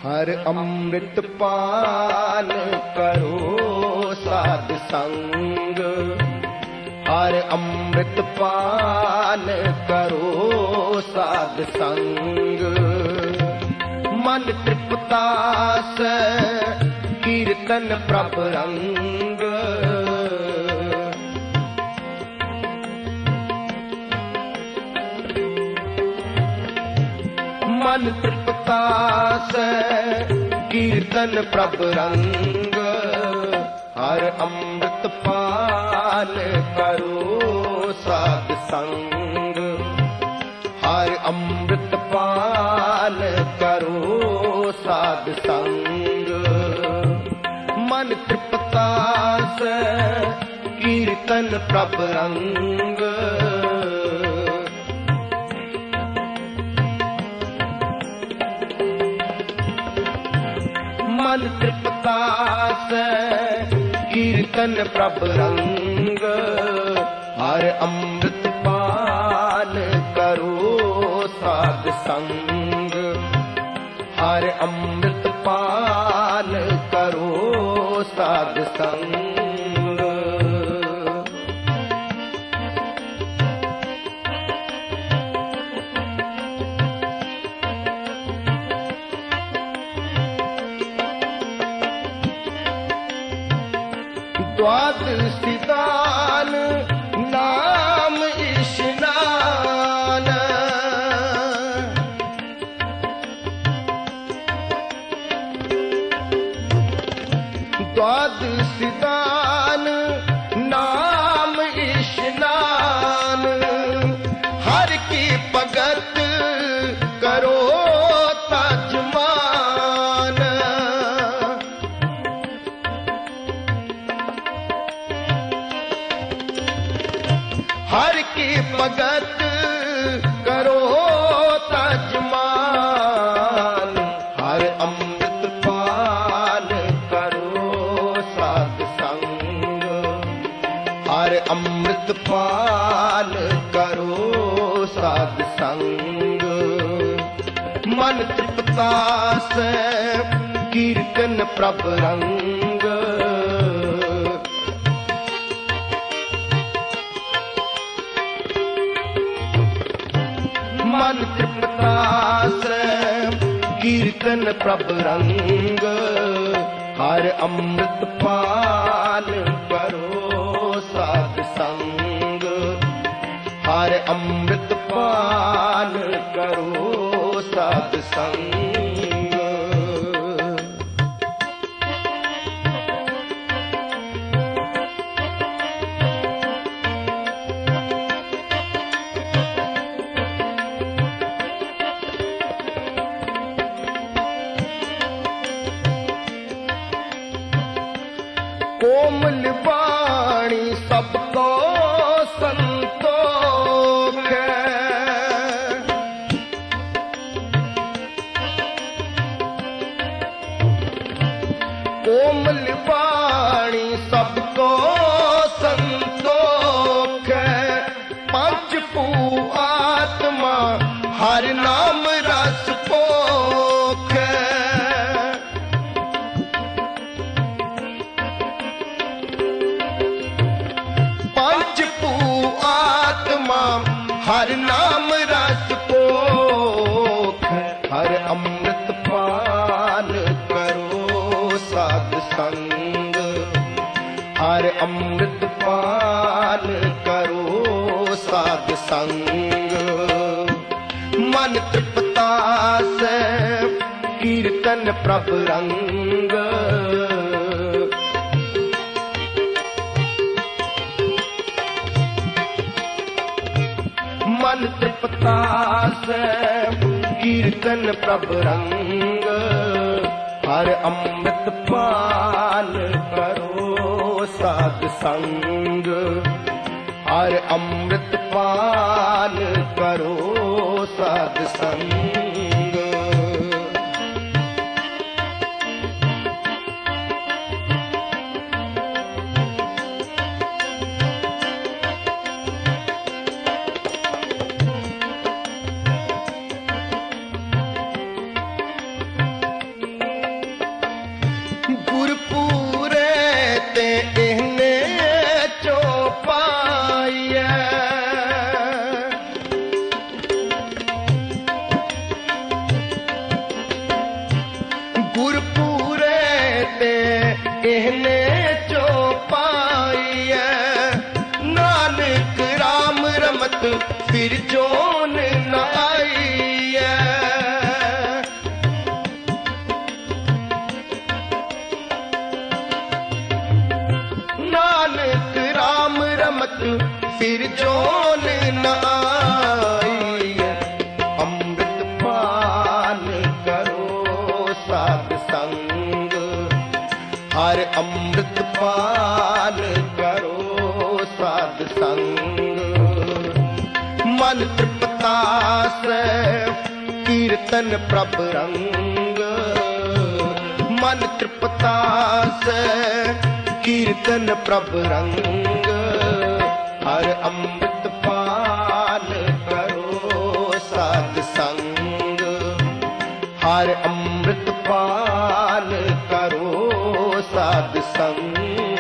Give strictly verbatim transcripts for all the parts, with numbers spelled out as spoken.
हर अमृत पान करो साध संग, हर अमृत पान करो साध संग। मन तृप्ता से कीर्तन प्रभ रंग, मन तृप्ता से कीर्तन प्रभ रंग। हर अमृत पान करो साध संग, हर अमृत पान करो साध संग। मन तृप्ता से कीर्तन प्रभ रंग, मन तृप्ता से कीर्तन प्रभ रंग। हर अमृत पान करो साध संग, हर अमृत पान करो साध संग। द्वादशी दान नाम स्नान, द्वादशी दान नाम स्नान। हर की भगत करो तजमान, हर की भगत करो तजमान। हर अमृत पान करो साध संग, हर अमृत पान करो साध संग। मन तृप्ता से कीर्तन प्रभ रंग, मन तृप्ता से कीर्तन प्रभ रंग। हर अमृत पान करो साध संग, हर अमृत पान करो साध संग। कोमल वाणी सबको संतोष है, कोमल वाणी सबको संतोष है। पंच पू आत्मा हर नाम रस पोख है, हर नाम रस पोख। हर अमृत पान करो साध संग, हर अमृत पान करो साध संग। मन तृप्ता से कीर्तन प्रभ रंग, मन तृप्ता से कीर्तन प्रभ रंग। हर अमृत पान करो साध संग, हर अमृत पान करो साध संग। फिर जोन न आई। अमृत पान करो साध संग, हर अमृत पान करो साध संग। मन तृप्ता से कीर्तन प्रभ रंग, मन तृप्ता से कीर्तन प्रभ रंग। हर अमृत पान करो साध संग, हर अमृत पान करो साध संग।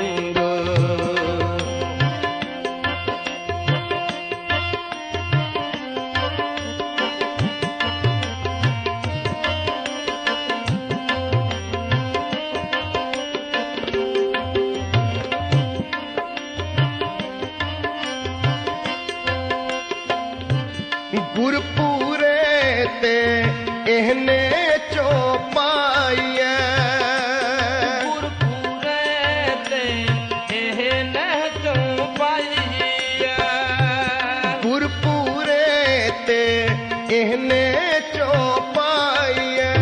गुरपुरे ते एहने चो पाइए, गुरपुरे ते एहने चो पाइए, गुरपुरे ते एहने चो पाइए,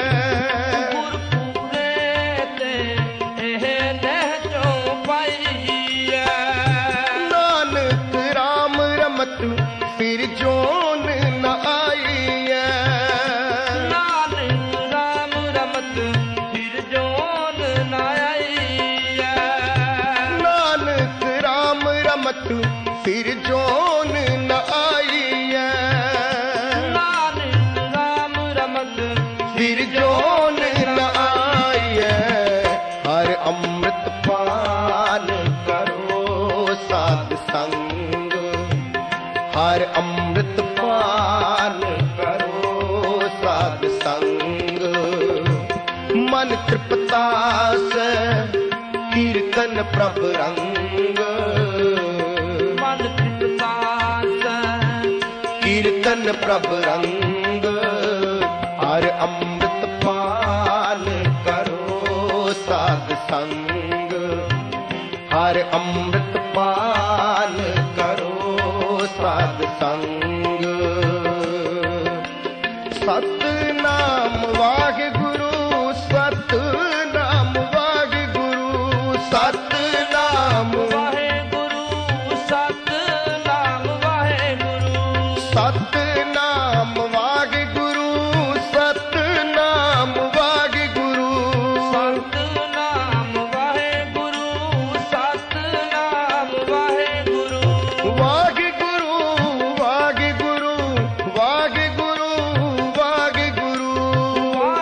गुरपुरे ते एहने चो पाइए। नानक राम रमत फिर जोन न आई है, नानक राम रमत फिर जोन न आई है, नानक राम रमत फिर जोन न आई है, नानक राम रमत फिर जोन न आई है। हर अमृत पान करो साध संग, हर अमृत पान करो साध संग। मन तृप्ता से कीर्तन प्रभ रंग, मन तृप्ता से कीर्तन प्रभ रंग। हर अमृत पान करो साध संग, हर अमृत पान करो साध संग। सतनाम वाहिगुरु, सतनाम वाहिगुरु, सतनाम वाहेगुरु, सतनाम वाहेगुरु, सतनाम वाहिगुरु, सतनाम वाहिगुरु, सतनाम वाहेगुरु, सतनाम वाहेगुरु, वाहिगुरु वाहिगुरु वाहिगुरु वाहिगुरु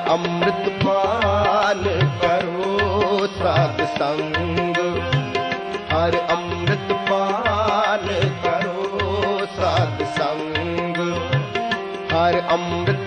ਅੰਮ੍ਰਿਤ ਪਾਨ ਕਰੋ ਸਾਧ ਸੰਗ, ਹਰ ਅੰਮ੍ਰਿਤ ਪਾਨ ਕਰੋ ਸਾਧ ਸੰਗ, ਹਰ ਅੰਮ੍ਰਿਤ